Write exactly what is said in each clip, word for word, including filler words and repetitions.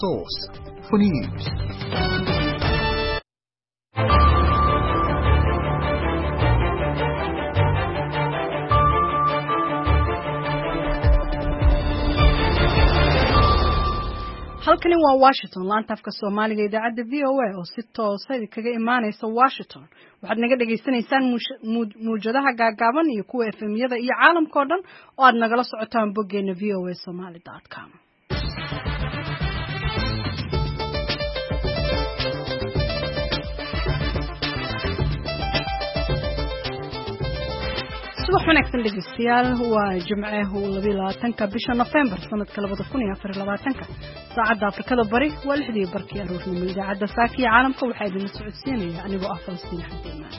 Source for news. halkani waa Washington laanta afka Soomaaliga idaacada V O A oo si toos ah kaga imaanaysa Washington waxaad naga dhageysanaysaan muujadaha gaagaaban iyo kuwa F M-yada iyo caalamka oo dhan oo aad nagala socotaan boggeena v o a somali dot com. subax wanaagsan dhegeystayaal waa jimcaha laba iyo labaatanka bisha November sanadka laba kun iyo afar iyo labaatanka saacada Afrikada Bari waa lixdii barkii aroornimo idaacada Saakiya caalamka waxaa idin socodsiinaya anigoo ah Falastiin Xadiimaan.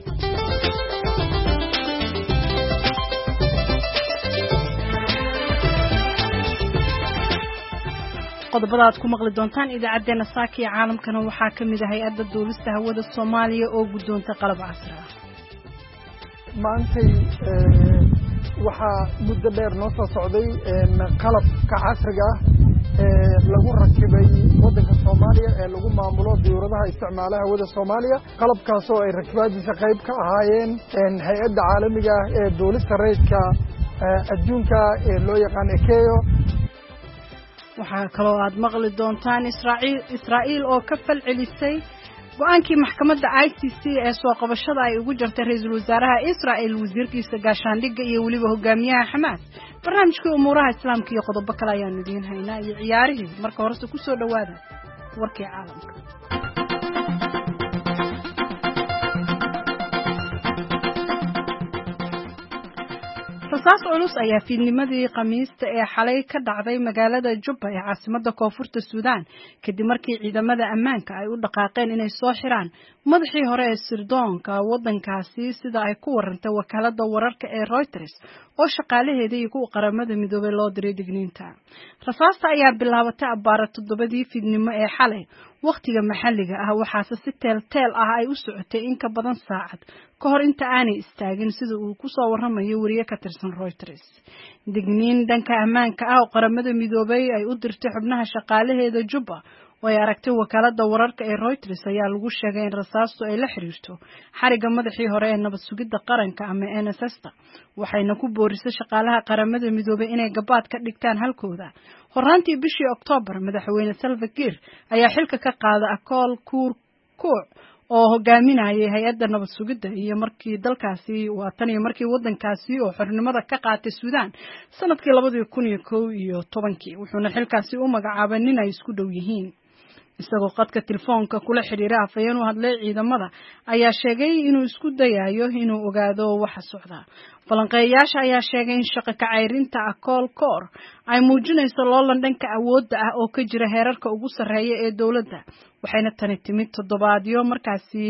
qodobada aad ku maqli doontaan idaacadeena Saakiya caalamkana waxaa kamid ah hay'adda duulista hawada Soomaaliya oo guddoonta qalab casri ah. maantay waxaa muddo dheer noo soo socday qalabka casriga ah ee lagu rakibay waddanka Soomaaliya ee lagu maamulo diyaaradaha isticmaalaha hawada Soomaaliya qalabkaas oo ay rakibaadiisa qayb ka ahaayeen hay'adda caalamiga ah ee duulista rayidka adduunka ee loo yaqaan E C A O. waxaa kaloo aad maqli doontaan Israa'iil Israa'iil oo ka falcelisay go'aankii maxkamadda I C C ee soo qabashada ay ugu jirtay ra'iisul wasaaraha Israa'iil wasiirkiisa gaashaandhigga iyo waliba hogaamiyaha Xamaas. barnaamijka umuuraha islaamka iyo qodobo kale ayaan idin haynaa iyo ciyaarihii marka horese ku soo dhawaada warkii caalamka. rasaas culus ayaa fiidnimadii Khamiista ee xalay ka dhacday magaalada Jubba ee caasimadda koonfurta Suudaan kadib markii ciidamada ammaanka ay u dhaqaaqeen inay soo xiraan madaxii hore ee sirdoonka waddankaasi sida ay ku warantay wakaaladda wararka ee Reuters oo shaqaalaheeda iyo kuwa qaramada midoobay loo diray digniinta. rasaasta ayaa bilaabatay abbaara toddobadii fiidnimo ee xalay waqtiga maxalliga ah waxaase si teel teel ah ay u socotay in ka badan saacad ka hor inta aanay istaagin sida uu ku soo waramayo wariye ka tirsan Reuters. digniin dhanka ammaanka ah oo qaramada midoobay ay u dirtay xubnaha shaqaalaheeda Jubba oo ay aragtay wakaaladda wararka ee Reuters ayaa lagu sheegay in rasaastu ay la xiriirto xariga madaxii hore ee nabad sugidda qaranka ama N S S-ta waxayna ku boorisay shaqaalaha qaramada midoobay inay gabaad ka dhigtaan halkooda. horaantii bishii Oktoobar madaxweyne Salva Kiir ayaa xilka ka qaaday Akool Kuur Kuuc oo hogaaminayay hay'adda nabad sugidda iyo markii dalkaasi waa tan iyo markii waddankaasi oo xornimada ka qaatay Suudaan sanadkii laba kun iyo kow iyo tobankii wuxuuna xilkaasi u magacaabay nin ay isku dhow yihiin. isagoo qadka telefoonka kula xiriira afayeen u hadlay ciidamada ayaa sheegay inuu isku dayayo inuu ogaado waxa socda. falanqeeyaasha ayaa sheegay in shaqo ka cayrinta Akool Koor ay muujinayso loolan dhanka awoodda ah oo ka jira heerarka ugu sarreeya ee dawladda waxayna tani timid toddobaadyo markaasi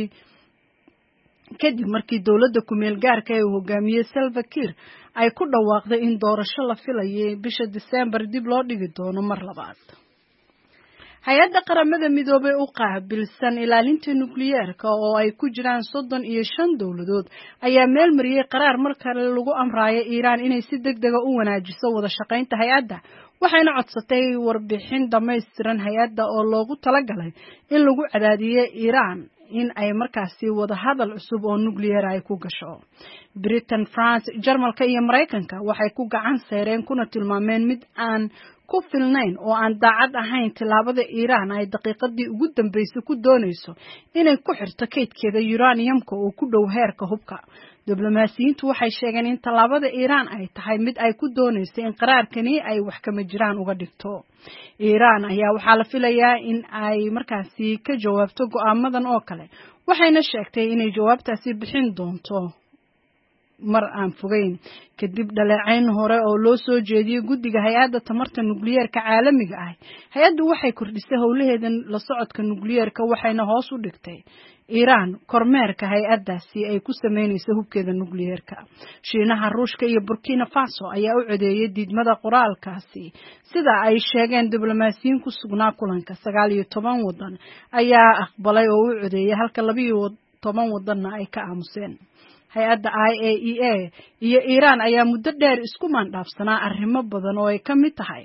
kadib markii dawladda ku meel gaarka ee uu hogaamiyey Salva Kiir ay ku dhawaaqday in doorasho la filayay bisha December dib loo dhigi doono mar labaad. hay'adda qaramada midoobay u qaabilsan ilaalinta nukliyeerka oo ay ku jiraan soddon iyo shan dawladood ayaa meel mariyay qaraar mar kale lagu amrayo Iiraan inay si degdeg ah u wanaajiso wada shaqaynta hay'adda waxayna codsatay warbixin dhameystiran hay'adda oo loogu talagalay in lagu cadaadiyo Iiraan in ay markaasi wada hadal cusub oo nukliyeer ay ku gasho. Britain, France, Jarmalka iyo Mareykanka waxay ku gacan saareen kuna tilmaameen mid aan ku filnayn oo aan daacad ahayn tilaabada Iiraan ay daqiiqadii ugu dambeysay ku doonayso inay ku xirto kaydkeeda uraniumka oo ku dhow heerka hubka. diblomaasiyiintu waxay sheegeen in tilaabada Iiraan ay tahay mid ay ku doonayso in qaraarkani ay wax kama jiraan uga dhigto. Iiraan ayaa waxaa la filayaa in ay markaasi ka jawaabto go'aamadan oo kale waxayna sheegtay inay jawaabtaasi bixin doonto mar aan fogeyn kadib dhaleecayn hore oo loo soo jeediyay guddiga hay'adda tamarta nukliyeerka caalamiga ah. hay'addu waxay kordhisay howlaheeda la socodka nukliyeerka waxayna hoos u dhigtay Iiraan kormeerka hay'addaasi ay ku sameynayso hubkeeda nukliyeerka. Shiinaha, Ruushka iyo Burkina Faso ayaa u codeeyay diidmada qoraalkaasi sida ay sheegeen diblomaasiyiin ku sugnaa kulanka. sagaal iyo toban waddan ayaa aqbalay oo u codeeyay halka laba iyo toban waddanna ay ka aamuseen. hay-adda I A E A iyo Iiraan ayaa muddo dheer isku maandhaafsanaa arrimo badan oo ay ka mid tahay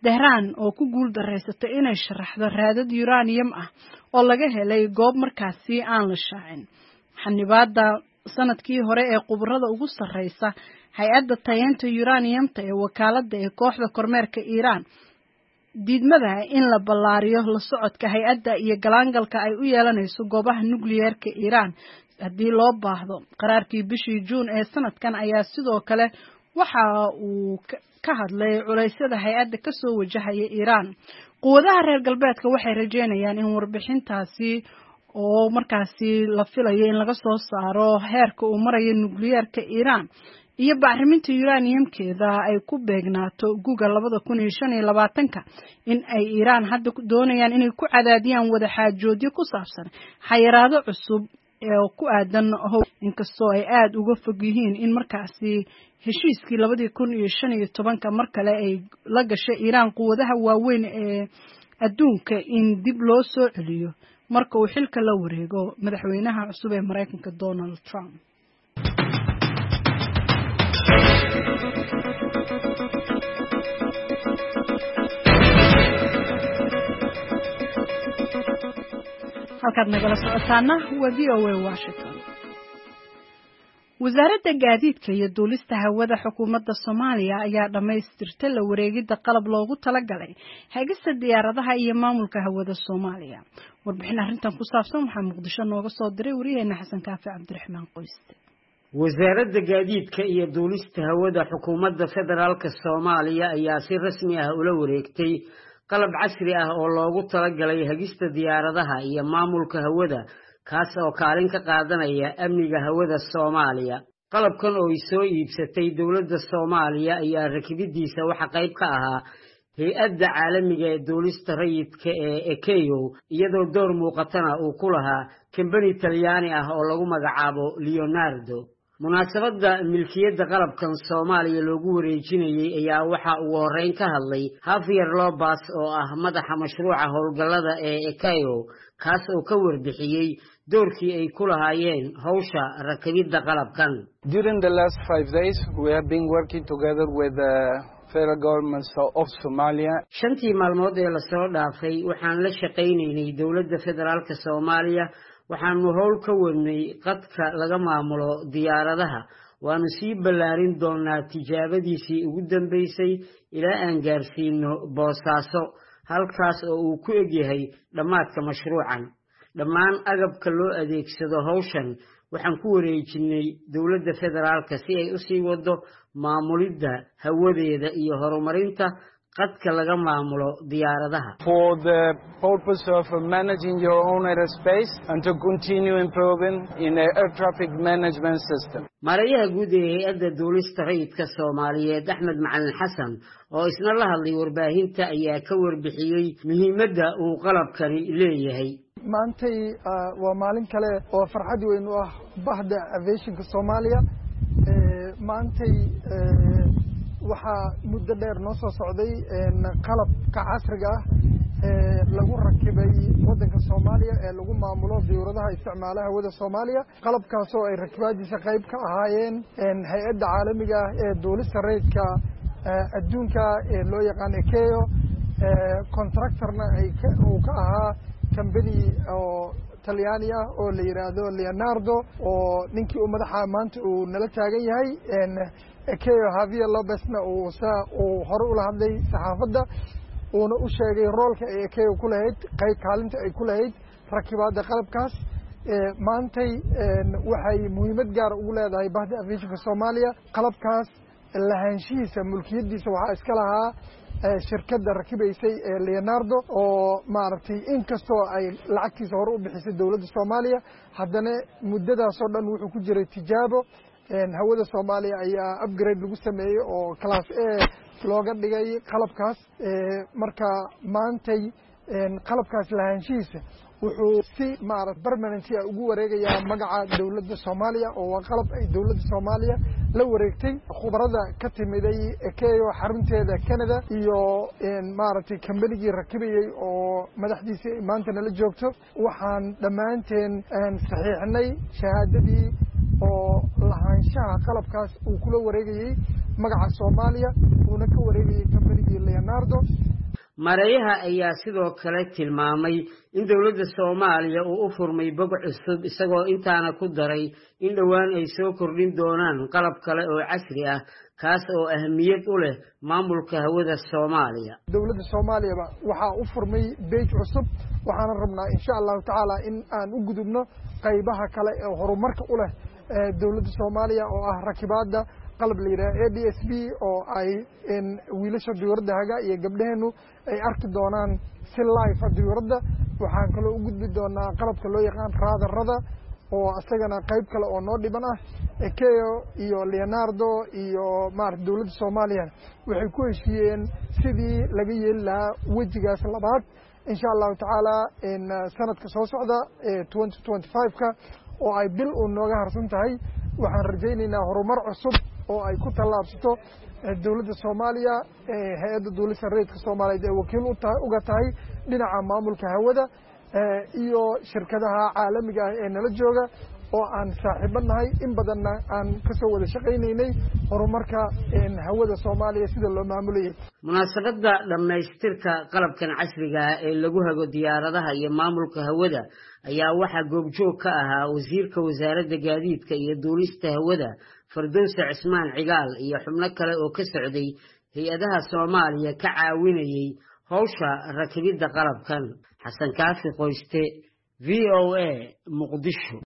Tehran oo ku guul dareysatay inay sharaxdo raadad uranium ah oo laga helay goob markaasi aan la shaacin. Xanibaadda sanadkii hore ee qubarada ugu sarreysa hay'adda tayeenta uraniumta ee wakaaladda ee kooxda kormeerka Iran diidmada in la ballaariyo la socodka hay'adda iyo galaangalka ay u yeelanayso goobaha nukliyeerka Iran haddii loo baahdo. Qaraarkii bishii Juun ee sanadkan ayaa sidoo kale waxa uu ka hadlay culeysyada hay'adda ka soo wajahaya Iran. Quwadaha reer galbeedka waxay rajeynayaan in warbixintaasi oo markaasi la filayo in laga soo saaro heerka uu marayo nukliyeerka Iran iyo bacriminta uraniumkeeda ay ku beegnaato guga labada kun iyo shan iyo labaatanka in ay Iran hadda doonayaan inay ku cadaadiyaan wada xaajoodyo ku saabsan xayiraado cusub ee ku aadan inkastoo ay aad uga fog yihiin in markaasi heshiiskii labada kun iyo shan iyo tobanka mar kale ay la gashay Iran quwadaha waaweyn ee adduunka in dib loo soo celiyo marka uu xilka la wareego madaxweynaha cusub ee Mareykanka Donald Trump. halkaad nagala socotaana waa V O A Washington. wasaaradda gaadiidka iyo duulista hawada xukuumadda Soomaaliya ayaa dhamaystirtay la wareegidda qalab loogu talagalay hagista diyaaradaha iyo maamulka hawada Soomaaliya. warbixin arrintan ku saabsan waxaa Muqdisho nooga soo diray wariyaheena Xasan Kaafi Cabdiraxmaan Qoyste. wasaaradda gaadiidka iyo duulista hawada xukuumadda federaalka Soomaaliya ayaa si rasmi ah ula wareegtay qalab casri ah oo loogu talagalay hagista diyaaradaha iyo maamulka hawada kaas oo kaalin ka qaadanaya amniga hawada Soomaaliya. qalabkan oo ay soo iibsatay dawladda Soomaaliya ayaa rakibidiisa waxa qayb ka ahaa hay'adda caalamiga ee duulista rayidka ee Ekeyo iyadoo door muuqatana uu ku lahaa kambani Talyaani ah oo lagu magacaabo Leonardo. munaasabadda milkiyadda qalabkan Soomaaliya loogu wareejinayay ayaa waxa uu horeyn ka hadlay Javier Lopez oo ah madaxa mashruuca howlgallada ee Ekeyo kaas oo ka warbixiyay doorkii ay ku lahaayeen hawsha rakibidda qalabkan. During the last five days we have been working together with the federal government of Somalia. shantii maalmood ee la soo dhaafay waxaan la shaqaynaynay dawladda federaalka Soomaaliya waxaanu howl ka wadnay qadka laga maamulo diyaaradaha waanu sii ballaarin doonaa tijaabadiisii ugu dambeysay ilaa aan gaarsiino Boosaaso halkaas oo uu ku egyahay dhamaadka mashruucan. dhammaan agabka loo adeegsado hawshan waxaan ku wareejinay dawladda federaalka si ay u sii wado maamulidda hawadeeda iyo horumarinta qadka laga maamulo diyaaradaha. For the purpose of managing your own airspace and to continue improving in the air traffic management system. Maarayaha guud ee hay'adda duulista rayidka Soomaaliyeed Axmed Macalin Xasan oo isna la hadlay warbaahinta ayaa ka warbixiyay muhiimadda uu qalabkani leeyahay. maantay waa maalin kale oo farxad weyn u ah bahda aviationka Soomaaliya. maantay waxaa muddo dheer noo soo socday qalabka casriga ah ee lagu rakibay waddanka Soomaaliya ee lagu maamulo diyaaradaha isticmaalaha hawada Soomaaliya. qalabkaas oo ay rakibaadiisa qayb ka ahaayeen hay'adda caalamiga ah ee duulista rayidka adduunka ee loo yaqaan Ekeyo contractorna ay uu ka ahaa kambani oo Talyaani ah oo la yiraahdo Leonardo oo ninkii uu madaxa maanta uu nala taagan yahay Ekeyo Javier Lopezna uu saa uu hore u lahadlay saxaafadda uuna u sheegay roolka ay Ekeyo ku lahayd qayb kaalinta ay ku lahayd rakibaadda qalabkaas. maantay waxay muhiimad gaar ugu leedahay bahda aviationka Soomaaliya. qalabkaas lahaanshihiisa mulkiyadiisa waxaa iska lahaa shirkadda rakibaysay ee Leonardo oo maartay inkastoo ay lacagtiisa hore u bixisay dawladda Soomaaliya haddana muddadaas oo dhan wuxuu ku jiray tijaabo. hawada Soomaaliya ayaa upgrade lagu sameeyay oo class A looga dhigay qalabkaas. marka maantay qalabkaas lahaanshihiisa wuxuu si maarad permanent ah ugu wareegayaa magaca dawladda Soomaaliya oo waa qalab ay dawladda Soomaaliya la wareegtay. khubarada ka timiday Ekeyo xarunteeda Canada iyo maaragtay kambanigii rakibayay oo madaxdiisa maanta nala joogto waxaan dhammaanteen saxiixnay shahaadadii oo lahaanshaha qalabkaas uu kula wareegayay magaca Soomaaliya uuna ka wareegayay kambanigii Leonardo. mareeyaha ayaa sidoo kale tilmaamay in dowladda Soomaaliya uu u furmay bog cusub isagoo intaana ku daray in dhawaan ay soo kordhin doonaan qalab kale oo casri ah kaas oo ahmiyad u leh maamulka hawada Soomaaliya. dowladda Soomaaliya waxa u furmay beej cusub waxaan rabnaa insha Allah taala in aan u gudubno qaybaha kale ee horumarka u leh dowladda Soomaaliya oo ah rakibaadda qalab leeyahay A D S B oo ay in wiilasha diyuuradaha iyo gabdhaheenu ay arki doonaan si live ah diyuurada waxaan kale u gudbi doonaa qalabka loo yaqaan raadarada oo asagana qayb kale oo noo dhiban ah Ekeo iyo Leonardo iyo maar dowladda Soomaaliya waxay ku heshiiyeen sidii laga yeelaa wajigaas labaad insha Allah taala in sanadka soo socda twenty twenty-five ka oo ay bil u nooga harsan tahay waxaan rajaynaynaa horumar cusub oo ay ku tallaabsato dowladda Soomaaliya ee hay'adda dowladda rayidka Soomaaliyeed ee wakiil u tahay uga tahay dhinaca maamulka hawada iyo shirkadaha caalamiga ah ee nala jooga oo aan saaxiibanahay in badanna aan ka soo wada shaqaynaynay horumarka hawada Soomaaliya sida loo maamulayay. munaasabadda dhamaystirka qalabkan casriga ah ee lagu hago diyaaradaha iyo maamulka hawada ayaa waxa goobjoog ka ahaa wasiirka wasaaradda gaadiidka iyo duulista hawada Firdawsi Cismaan Cigaal iyo xubno kale oo ka socday hay'adaha Soomaaliya ka caawinayay hawsha rakibidda qalabkan. Xasan Kaafi Qoyste, V O A, Muqdisho.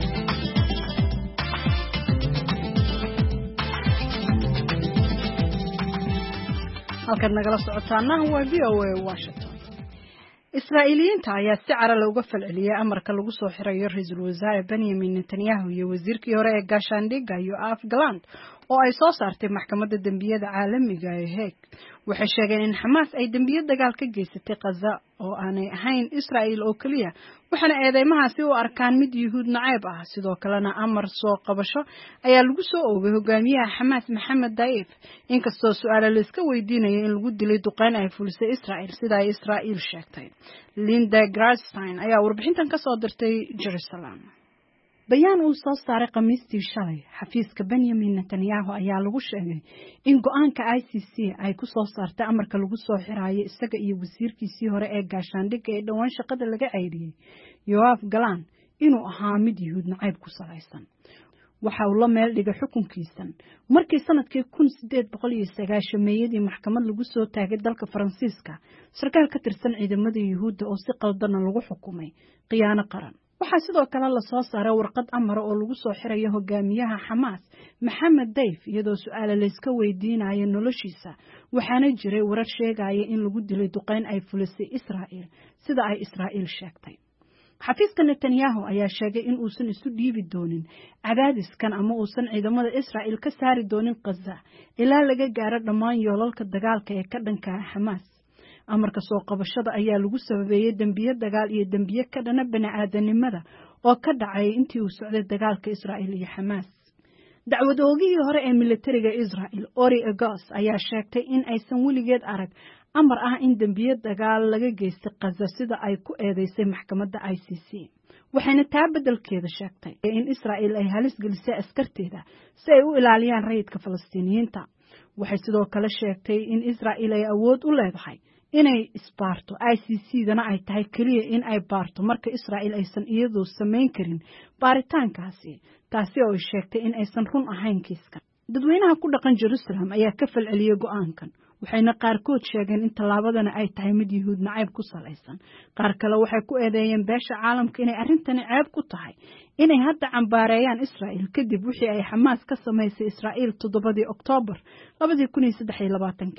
halkan nagala socotaana waa V O A Washington. Israa'iiliyiinta ayaa si cara looga falceliyay amarka lagu soo xirayo ra'iisul wasaare Benjamin Netanyahu iyo wasiirkii hore ee gaashaandhigga Yoav Gallant oo ay soo saartay maxkamadda dambiyada caalamiga ee Hague. waxay sheegeen in Hamas ay dambiyo dagaal ka geysatay Gaza oo aanay ahayn Israa'iil oo kaliya waxaana eedeymahaasi u arkaan mid Yuhuud nacayb ah sidoo kalena amar soo qabasho ayaa lagu soo oogay hogaamiyaha Hamas Maxamed Daif inkastoo su'aalo la iska weydiinayay in lagu dilay duqeyn ay fulisay Israa'iil sida ay Israa'iil sheegtay. Linda Grasstein ayaa warbixintan ka soo dirtay Jerusalem. bayaan uu soo saaray Khamiistii shalay xafiiska Benjamin Netanyahu ayaa lagu sheegay in go'aanka I C C ay ku soo saartay amarka lagu soo xiraayay isaga iyo wasiirkiisii hore ee gaashaandhigga ee dhawaan shaqada laga ceyriyay Yoav Gallant inuu ahaa mid Yuhuud nacayb ku salaysan. waxa uu la meel dhigay xukunkiisan markii sanadkii kun sideed boqol iyo sagaashan meeyadii maxkamad lagu soo taagay dalka Faransiiska sarkaal ka tirsan ciidamada Yuhuudda oo si qaldan lagu xukumay khiyaano qaran. waxaa sidoo kale la soo saaray warqad amar oo lagu soo xirayo hogaamiyaha Hamas Maxamed Daif iyadoo su'aalo la iska weydiinayo noloshiisa waxaana jiray warar sheegaya in lagu dilay duqeyn ay fulisay Israa'iil sida ay Israa'iil sheegtay. xafiiska Netanyahu ayaa sheegay in uusan isu dhiibi doonin cadaadiskan ama uusan ciidamada Israa'iil ka saari doonin Gaza ilaa laga gaaro dhammaan yoolalka dagaalka ee ka dhanka ah Hamas. amarka soo qabashada ayaa lagu sababeeyay dambiyo dagaal iyo dambiyo ka dhana bani'aadanimada oo ka dhacay intii uu socday dagaalka Israa'iil iyo Hamas. dacwad oogihii hore ee militariga Israa'iil Ori Egos ayaa sheegtay in aysan weligeed arag amar ah in dambiyo dagaal laga geystay Gaza sida ay ku eedeysay maxkamadda I C C. waxayna taa beddelkeeda sheegtay in Israa'iil ay halis gelisay askarteeda si ay u ilaaliyaan rayidka Falastiiniyiinta. waxay sidoo kale sheegtay in Israa'iil ay awood u leedahay inay isbaarto I C C-dana ay tahay kaliya in ay baarto marka Israa'iil aysan iyadu samayn karin baaritaankaasi taasi oo ay sheegtay in aysan run ahayn kiiskan. dadweynaha ku dhaqan Jerusalem ayaa ka falceliyay go'aankan waxayna qaarkood sheegeen in tallaabadana ay tahay mid Yuhuud nacayb ku salaysan. qaar kale waxay ku eedeeyeen beesha caalamka inay arrintani ceeb ku tahay inay hadda cambaareeyaan Israa'iil kadib wixii ay Hamas ka samaysay Israa'iil toddobadii Oktoobar laba kun iyo saddex iyo labaatan.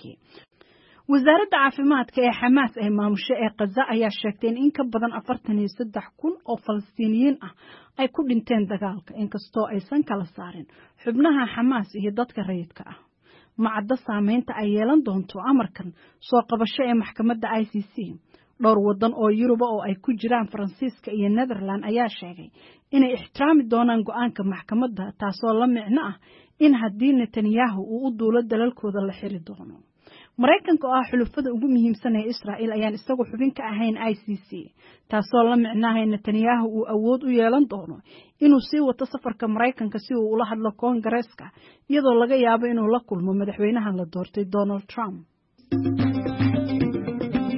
wasaaradda caafimaadka ee Hamas ee maamusha ee Gaza ayaa sheegtay in ka badan afartan iyo saddex kun oo Falastiiniyiin ah ay ku dhinteen dagaalka inkastoo aysan kala saarin xubnaha Hamas iyo dadka rayidka ah. macadda saameynta ay yeelan doonto amarkan soo qabasho ee maxkamadda I C C. dhowr wadan oo Yurub oo ay ku jiraan Faransiiska iyo Netherland ayaa sheegay inay ixtiraami doonaan go'aanka maxkamadda taasoo la micno ah in haddii Netanyahu uu u duulo dalalkooda la xiri doono. Mareykanka oo ah xulufada ugu muhiimsan ee Israa'iil ayaan isagu xubin ka ahayn I C C taasoo la micnaha in Netanyahu uu awood u yeelan doono inuu sii wato safarka Mareykanka si uu ula hadlo Koongareeska iyadoo laga yaabo inuu la kulmo madaxweynaha la doortay Donald Trump.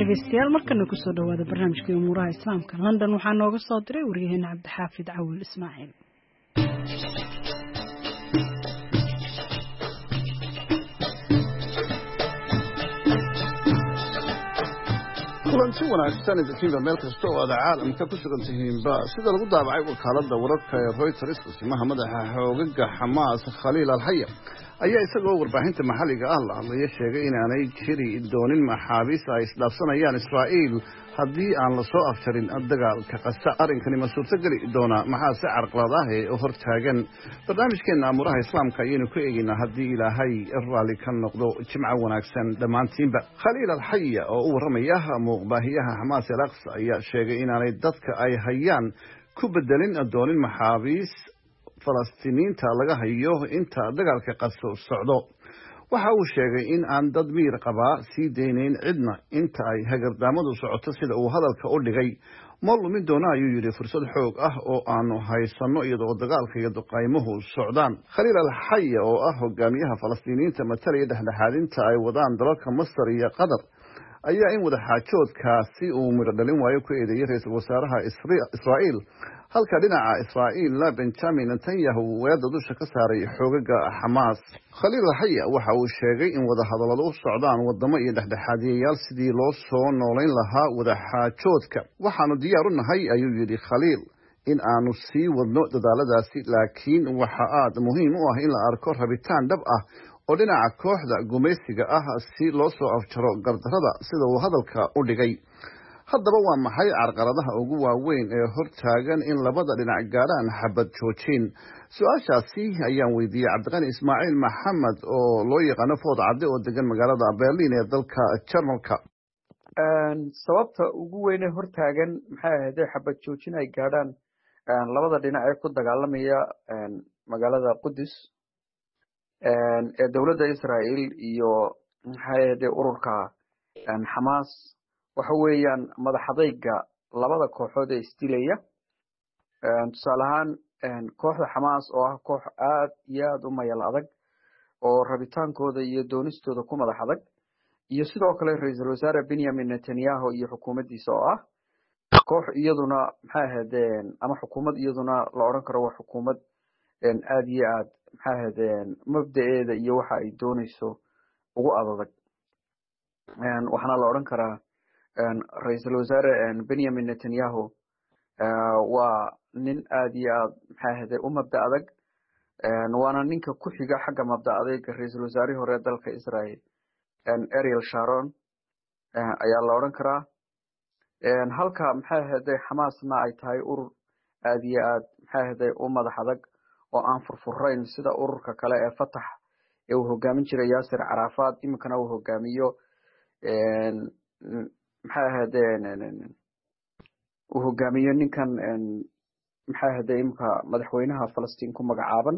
dhegeystayaal markana ku soo dhawaada barnaamijkii umuuraha islaamka London waxaa nooga soo diray wariyaheena Cabdixaafid Cawil Ismaaciil kulanti wanaagsan idinkiiba meel kasta oo aad caalamka ku sugan tihiinba sida lagu daabacay wakaaladda wararka ee Reuters wasimaha madaxa xoogaga Xamaas Khaliil al-Hayya ayaa isagoo warbaahinta maxalliga ah la hadlaya sheegay in aanay jiri doonin maxaabiis ay isdhaafsanayaan Israa'iil haddii aan la soo afjarin dagaalka qasa arrinkani ma suurtageli doona maxaa si carqalad ah ee hortaagan barnaamijkeena amuraha islaamka ayaynu ku eegaynaa haddii ilaahay raalli ka noqdo jimco wanaagsan dhammaantiinba Khaliil al-Hayya oo u warramaya muuqbaahiyaha Xamaas al-Aqsa ayaa sheegay in aanay dadka ay hayaan ku bedelin doonin maxaabiis Falastiiniinta laga hayo inta dagaalka qaso socdo waxa uu sheegay in aan dad miir qaba sii deynayn cidna inta ay hagardaamadu socoto sida uu hadalka u dhigay ma lumin doona ayuu yiri fursad xoog ah oo aanu haysano iyadoo dagaalka iyo duqaymuhu socdaan Khaliil al-Hayya oo ah hogaamiyaha Falastiiniinta matalaya dhexdhexaadinta ay wadaan dalalka Masar iyo Qatar ayaa in wada xaajoodkaasi uu miro dhalin waayo ku eedeeyay ra'iisul wasaaraha Israa'iil halka dhinaca Israa'iil la Benjamin Netanyahu weerada dusha ka saaray xoogaga Xamaas Khaliil al-Hayya waxa uu sheegay in wada hadalladu u socdaan wadamo iyo dhexdhexaadiyayaal sidii loo soo nooleyn lahaa wada xaajoodka waxaanu diyaar u nahay ayuu yiri Khaliil in aanu sii wadno dadaaladaasi laakiin waxa aad muhiim u ah in la arko rabitaan dhab ah oo dhinaca kooxda gumaysiga ah si loo soo afjaro gardarada sida uu hadalka u dhigay haddaba waa maxay carqaladaha ugu waaweyn ee hortaagan in labada dhinac gaaraan xabad joojin su'aashaasi ayaan weydiiyay Cabdiqani Ismaaciil Maxamed oo loo yaqaan Food Cadde oo degan magaalada Berlin ee dalka Jarmalka sababta ugu weyn ee hortaagan maxay ahayd xabad joojin ay gaaraan labada dhinac ee ku dagaalamaya magaalada Qudus ee dawladda Israa'iil iyo maxay ahayd ururka Xamaas waxa weeyaan madaxadayga labada kooxood ee istilaya tusaale ahaan kooxda Xamaas oo ah koox aad iyo aad u mayal adag oo rabitaankooda iyo doonistooda ku madax adag iyo sidoo kale ra'iisul wasaare Benjamin Netanyahu iyo xukuumaddiisa oo ah koox iyaduna maxay ahaydeen ama xukuumad iyaduna la oran karo waa xukuumad aad iyo aad maxay ahaydeen mabda'eeda iyo waxa ay doonayso ugu adag waxaana la oran karaa ra'iisul wasaare Benjamin Netanyahu waa nin aad iyo aad maxay ahaydeen u mabda adag waana ninka ku xiga xagga mabda adeega ra'iisul wasaarihii hore dalka Israa'iil Ariel Sharon ayaa la oran karaa halka maxay ahaydeen Xamaasna ay tahay urur aad iyo aad maxay ahaydeen u madax adag oo aan furfurayn sida ururka kale ee Fatah ee uu hogaamin jiray Yasser Arafat imikana uu hogaamiyo maxay ahaydeen uu hogaamiyo ninkan maxay ahaydeen imika madaxweynaha Falastiin ku magacaaban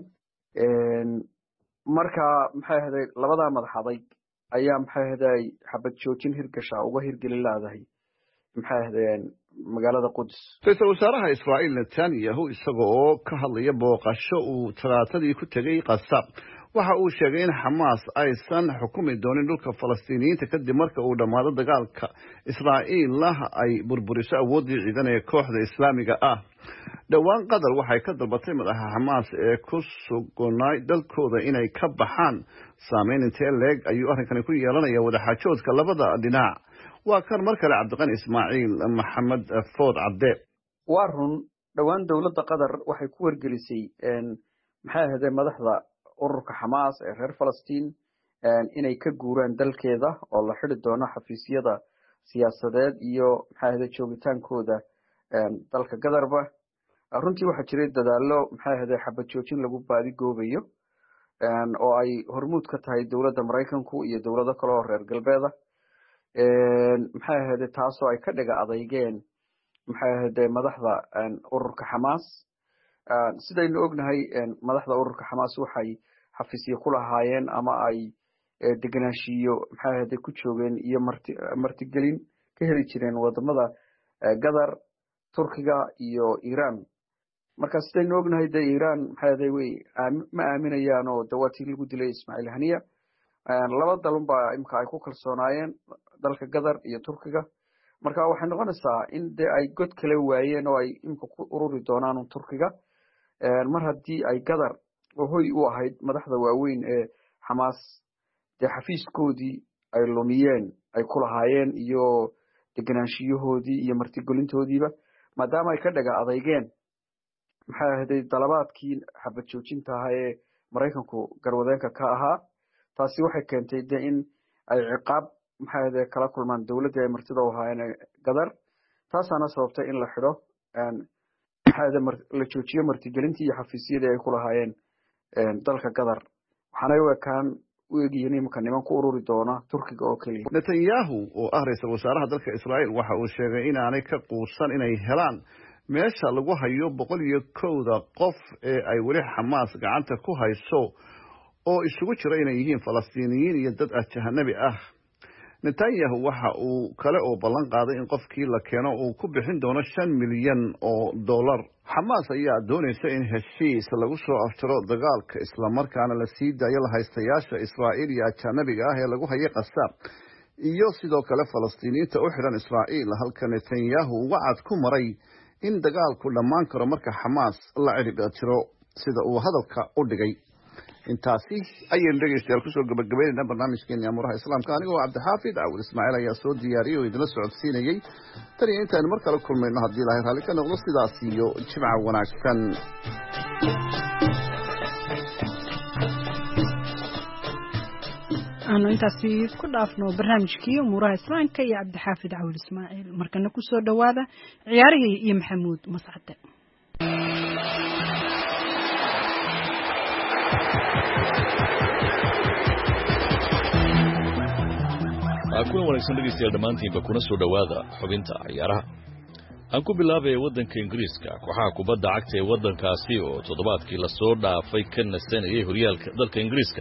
marka maxay ahaydeen labada madaxaday ayaa maxay ahaydeen xabad joojin hirgasha uga hirgelin laadahay maxay ahaydeen magaalada Qudus ra'iisul wasaaraha Israa'iil Netanyahu isagoo ka hadlaya booqasho uu talaatadii ku tagay Qasa waxa uu sheegay in Xamaas aysan xukumi doonin dhulka Falastiiniyiinta kadib marka uu dhamaado dagaalka Israa'iil ay burburiso awoodii ciidan ee kooxda Islaamiga ah dhawaan Qatar waxay ka dalbatay madaxa Xamaas ee ku sugnay dalkooda inay ka baxaan saameyn intee leeg ayuu arrinkani ku yeelanayaa wada xaajoodka labada dhinac waa kan mar kale Cabdiqani Ismaaciil Maxamed Food Cadde waa run dhawaan dawladda Qatar waxay ku wargelisay maxay ahaydeen madaxda ururka Xamaas ee reer Falastiin inay ka guuraan dalkeeda oo la xiri doono xafiisyada siyaasadeed iyo maxay ahaydeen joogitaankooda dalka Qatarba runtii waxa jiray dadaalo maxay ahaydeen xabad joojin lagu baadi goobayo oo ay hormuud ka tahay dawladda Mareykanku iyo dawlado kale oo reer galbeeda maxay ahaydeen taasoo ay ka dhiga adeegeen maxay ahaydeen madaxda ururka Xamaas sidaynu ognahay madaxda ururka Xamaas waxay xafiisyo ku lahaayeen ama ay deganaanshiyo maxay ahaydeen ku joogeen iyo marti martigelin ka heli jireen wadamada Qatar Turkiga iyo Iran marka sidaynu ognahay de Iran maxay ahaydeen way ma aaminayaan oo dawaatii lagu dilay Ismaaciil Haniya laba dalun baa imka ay ku kalsoonaayeen dalka Qatar iyo Turkiga marka waxay noqonaysaa in dee ay god kale waayeen oo ay imika ku ururi doonaan turkiga mar haddii ay gadar oo hoy u ahayd madaxda waaweyn ee xamaas dee xafiiskoodii ay lumiyeen ay ku lahaayeen iyo deganaanshiyahoodii iyo martigelintoodiiba maadaama ay ka dhaga adeygeen maxay ahayd dalabaadkii xabad joojinta ahaa ee maraykanku garwadeenka ka ahaa taasi waxay keentay de in ay ciqaab maxay ahayd kala kulmaan dawladda ay martida u ahaayeen gadar taasaana sababtay in la xidho maxay ahayd la joojiyo martigelintii iyo xafiisyadii ay ku lahaayeen dalka gadar waxaana u ekaan u egyihiin imika niman ku ururi doona turkiga oo keliya netanyahu oo ah ra-iisul wasaaraha dalka israa'iil waxa uu sheegay inaanay ka quusan inay helaan meesha lagu hayo boqol iyo kowda qof ee ay weli xamaas gacanta ku hayso oo isugu jira inay yihiin falastiiniyiin iyo dad ajnabi ah netanyahu waxa uu kale oo ballan qaaday in qofkii la keeno uu ku bixin doono shan milyan oo dollar xamaas ayaa doonaysa in heshiis lagu soo aftiro dagaalka islamarkaana la sii daayo lahaystayaasha israa'iil iyo ajnabiga ah ee lagu hayo qasaab iyo sidoo kale falastiiniyiinta u xidhan israa'iil halka netanyahu wacad ku maray in dagaalku dhammaan karo marka xamaas la cirib tiro sida uu hadalka u dhigay intaasi ayaynu dhegeystayaal kusoo gabagabeynayna barnaamijkeeni amuraha islaamka anigoo cabdixaafid cawil ismaaciil ayaa soo diyaariyey oo idinla socodsiinayey tan iyo intaaynu mar kale kulmayno haddii ilaahay raalli ka noqdo sidaas iyo jimca wanaagsan aanu intaasi ku dhaafno barnaamijkii umuuraha islaamka iyo cabdixaafid cawil ismaaciil markana kusoo dhawaada ciyaarihii iyo maxamuud mascade kuna wanaagsan dhegeystayaal dhammaantiinba kuna soo dhowaada xubinta ciyaaraha aan ku bilaabaya waddanka ingiriiska kooxaha kubadda cagta ee waddankaasi oo toddobaadkii lasoo dhaafay ka nasanayay horyaalka dalka ingiriiska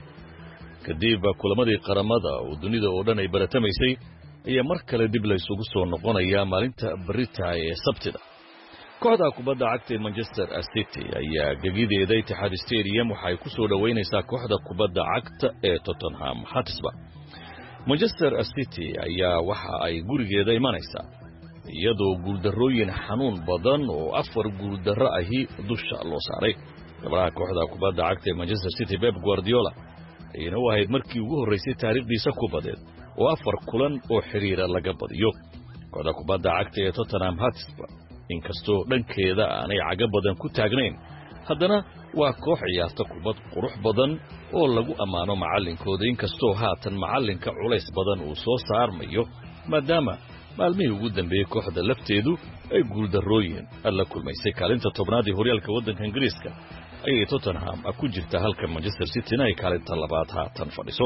kadib kulamadii qaramada oo dunida oo dhan ay baratamaysay ayaa mar kale dib la isugu soo noqonayaa maalinta berita ee sabtida kooxda kubadda cagta ee Manchester City ayaa gegideeda Etihad Stadium waxay ku soo dhaweynaysaa kooxda kubadda cagta ee Tottenham Hotspur Manchester City ayaa waxa ay gurigeeda imanaysaa iyadoo guuldarrooyin xanuun badan oo afar guuldarro ahi dusha loo saaray gabadha kooxda kubadda cagta ee Manchester City Pep Guardiola ayna wahayd markii ugu horeysay taariikhdiisa kubadeed oo afar kulan oo xiriira laga badiyo kooxda kubadda cagta ee Tottenham Hotspur inkastoo dhankeeda aanay caga badan ku taagnayn haddana waa koox ciyaarta kubad qurux badan oo lagu ammaano macallinkooda inkastoo haatan macallinka culays badan uu soo saarmayo maadaama maalmihii ugu dambeeyey kooxda lafteedu ay guuldarrooyin la kulmaysay kaalinta tobnaad ee horyaalka waddanka ingiriiska ayay Tottenham ku jirta halka Manchester City ay kaalinta labaad haatan fadhiso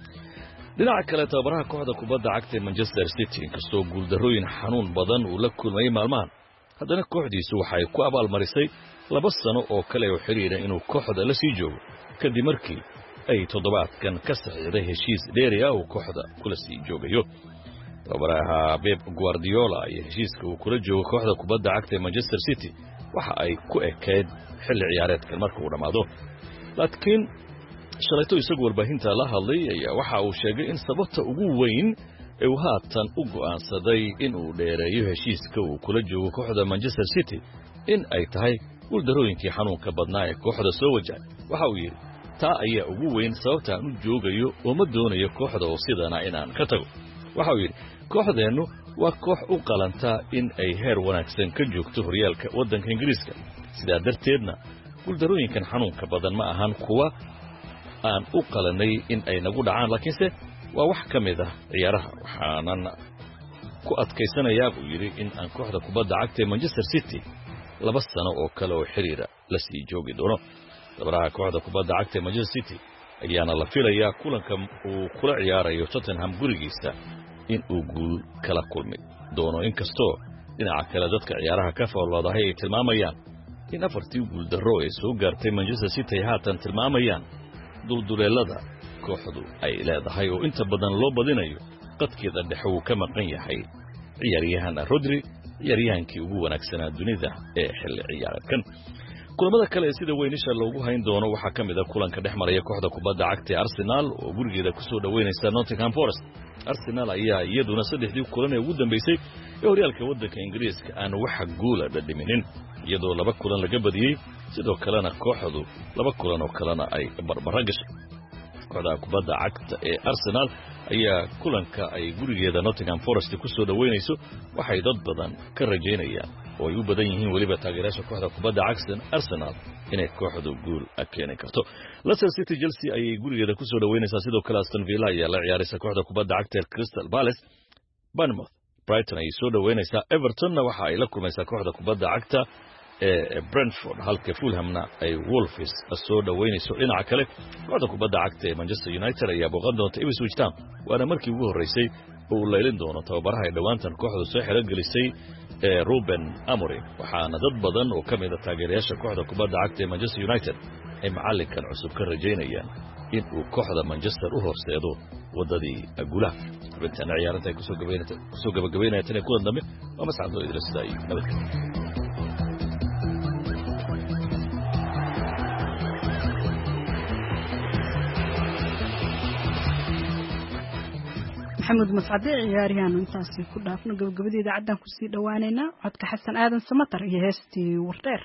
dhinaca kale tababaraha kooxda kubadda cagta ee Manchester City inkastoo guuldarrooyin xanuun badan uu la kulmayay maalmahan haddana kooxdiisu waxay ku abaalmarisay laba sano oo kale oo xiriira inuu kooxda la sii joogo kadib markii ay toddobaadkan ka saxiixday heshiis dheeri ah oo kooxda kula sii joogayo tababaraha Pep Guardiola iyo heshiiska uu kula joogo kooxda kubadda cagta ee Manchester City waxa ay ku ekeed xilli ciyaareedkan marka uu dhamaado laakiin shalayto isagu warbaahinta la hadlay ayaa waxa uu sheegay in sababta ugu weyn ee uu haatan u go'aansaday in uu dheereeyo heshiiska uu kula joogo kooxda Manchester City in ay tahay guuldarrooyinkii xanuunka badnaa ee kooxda soo wajahay waxa uu yidhi taa ayaa ugu weyn sababta aan u joogayo oo ma doonayo kooxda oo sidana inaan ka tago waxa uu yidhi kooxdeennu waa koox u qalanta in ay heer wanaagsan ka joogto horyaalka waddanka ingiriiska sidaa darteedna guuldarrooyinkan xanuunka badan ma ahan kuwa aan u qalanay in ay nagu dhacaan laakiinse waa wax ka mid ah ciyaaraha waxaanan ku adkaysanayaa buu yidhi in aan kooxda kubadda cagta ee Manchester City laba sano oo kale oo xiriira la sii joogi doono tababaraha kooxda kubadda cagta ee Manchester City ayaana la filayaa kulanka uu kula ciyaarayo Tottenham gurigiisa in uu guul kala kulmi doono inkastoo dhinaca kale dadka ciyaaraha ka fooloodahay ay tilmaamayaan in afartii guuldarro ee soo gaartay Manchester City haatan tilmaamayaan dulduleelada kooxdu ay leedahay oo inta badan loo badinayo qadkeeda dhexe uu ka maqan yahay ciyaaryahan Rodri ciyaaryahankii ugu wanaagsanaa dunida ee xilli ciyaareedkan kulamada kale sida weynisha loogu hayn doono waxaa ka mid ah kulanka dhex maraya kooxda kubadda cagta ee Arsenal oo gurigeeda ku soo dhaweynaysa Nottingham Forest. Arsenal ayaa iyaduna saddexdii kulan ee ugu dambeysay ee horyaalka waddanka Ingiriiska aan wax guul ah dhiminin iyadoo laba kulan laga badiyay sidoo kalena kooxdu laba kulan oo kalena ay barbara gashay. kooxda kubadda cagta ee Arsenal ayaa kulanka ay gurigeeda Nottingham Forest ku soo dhaweynayso waxay dad badan ka rajeynayaan oo ay u badan yihiin waliba taageerayaasha kooxda kubadda cagta Arsenal inay kooxdu guul keeni karto. Leicester City Chelsea ay gurigeeda ku soo dhaweynaysaa sidoo kale Aston Villa ayaa la ciyaaraysa kooxda kubadda cagta ee Crystal Palace. Bournemouth Brighton ay soo dhaweynaysaa Everton waxa ay la kulmaysaa kooxda kubadda cagta ee Brentford halka Fulhamna ay Wolves soo dhaweynayso. dhinaca kale kooxda kubadda cagta ee Manchester United ayaa booqan doonta Ipswich Town waana markii ugu horeysay oo uu leelin doono tababaraha ay dhawaantan kooxdu soo xiran gelisay ee Ruben Amorim waxaana dad badan oo kamid ah taageerayaasha kooxda kubadda cagta ee Manchester United ay macallinkan cusub ka rajeynayaan in uu kooxda Manchester u horseedo wadadii guulaha. Inta ciyaarta ay kusoo gabeynayaan kusoo gabagabeynayaan tan kulan dambe waa mas'aado idrista ay nabadgelyo. محمد مسعد ciyaaryahan intaasi ku dhaafno gabagabadii idaacaddan ku sii dhawaanayna codka xasan aadan samatar iyo heestii wardheer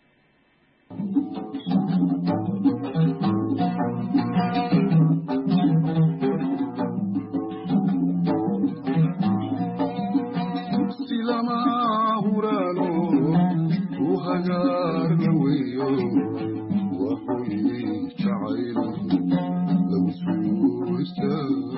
silama hurano u hagar nawiyo wa xuli jacaylo lagu suusta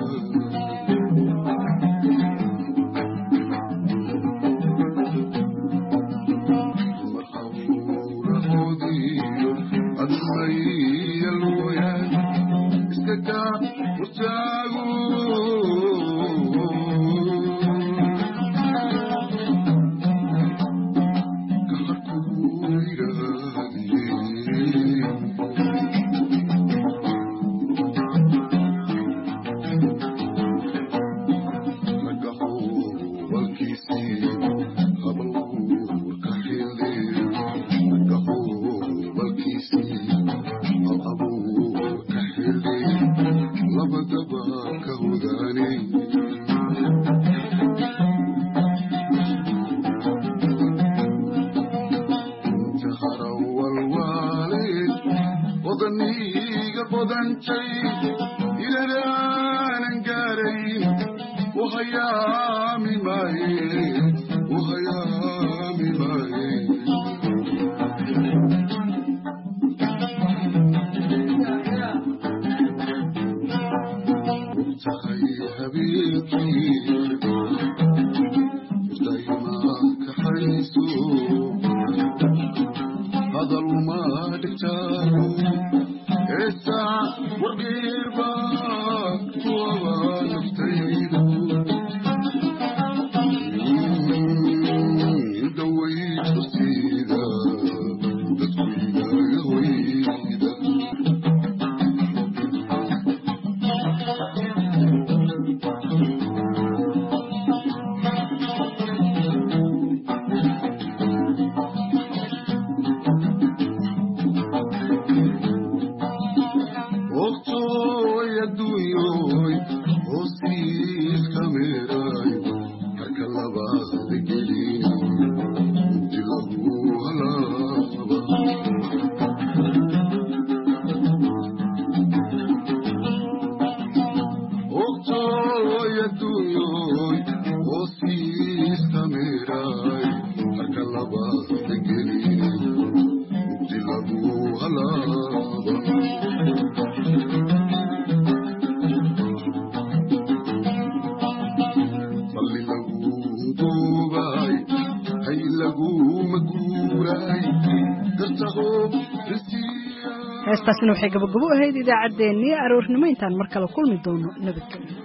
heestaasina waxay gabagabo ahayd idaacaddeenii aroornimo intaan mar kale kulmi doono nabadgelyo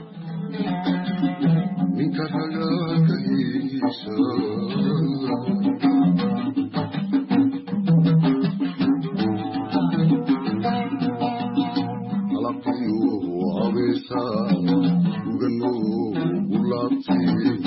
ninka ragaka hiisa alaqiyuu abeesa ugano ulaabtii